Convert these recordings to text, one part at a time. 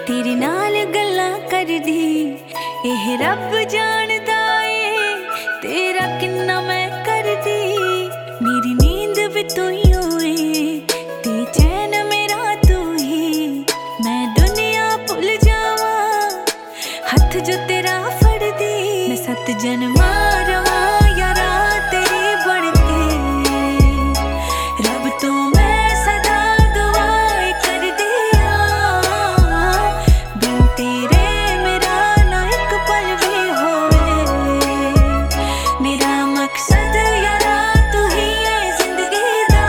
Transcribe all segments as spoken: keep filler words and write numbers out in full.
तेरे नाल गल्लां करदी एह रब जानदा ए तेरा किन्ना मैं करदी। मेरी नींद भी तू ही होए ते चैन मेरा तू ही। मैं दुनिया भुल जावा हथ जो तेरा फड़दी। मैं सत जन्मां रवां यारा तेरी बन के। रब तो मैं सदा दुआएं करदी आ बिन तेरे मेरा ना एक पल भी होवे। मेरा मकसद यारा तू ही है जिंदगी दा।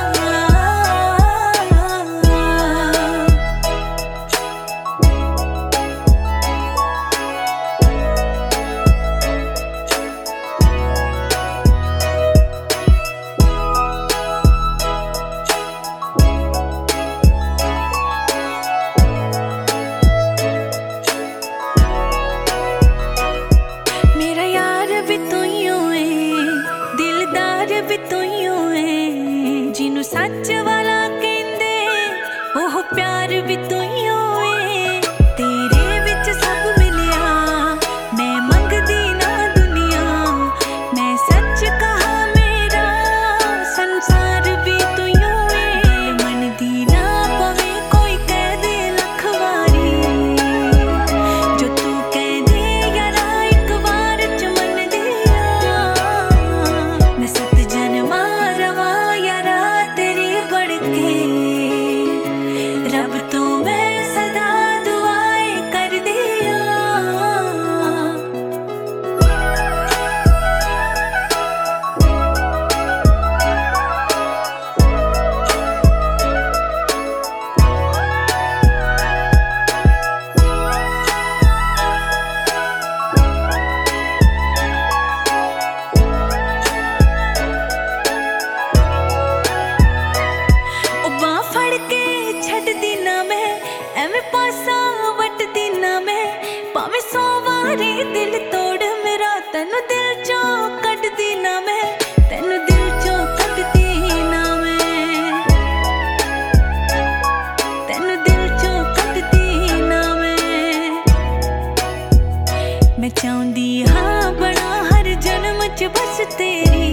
मेरा यार भी तू ही होए दिलदार भी तू ही होए। जिन्नू सच वाला कहंदे ओह प्यार भी तू ही होए। तेरे विच सब मिलिया मैं मंगदी ना दुनिया। मैं सच कहा मेरा संसार भी तू ही होए। मनदी ना पवे कोई कह दे लख वारी जो तू कह दे यारा एक बार च मनदी आ। मैं सत जन्मां रवां यारा तेरी बन के। रब तो मैं सदा दुआएं करदी आ। ओ बांह फड़ के छड्डदी ना मैं एवें पासा वटदी ना मैं। भावें सौ वारी दिल तोड़ मेरा तैनू दिल चों कड्डदी ना मैं। तैनू दिल चों कड्डदी ना मैं। तैनू दिल चों कड्डदी ना मैं। मैं चाहुंदी हां बना हर जन्म च बस तेरी।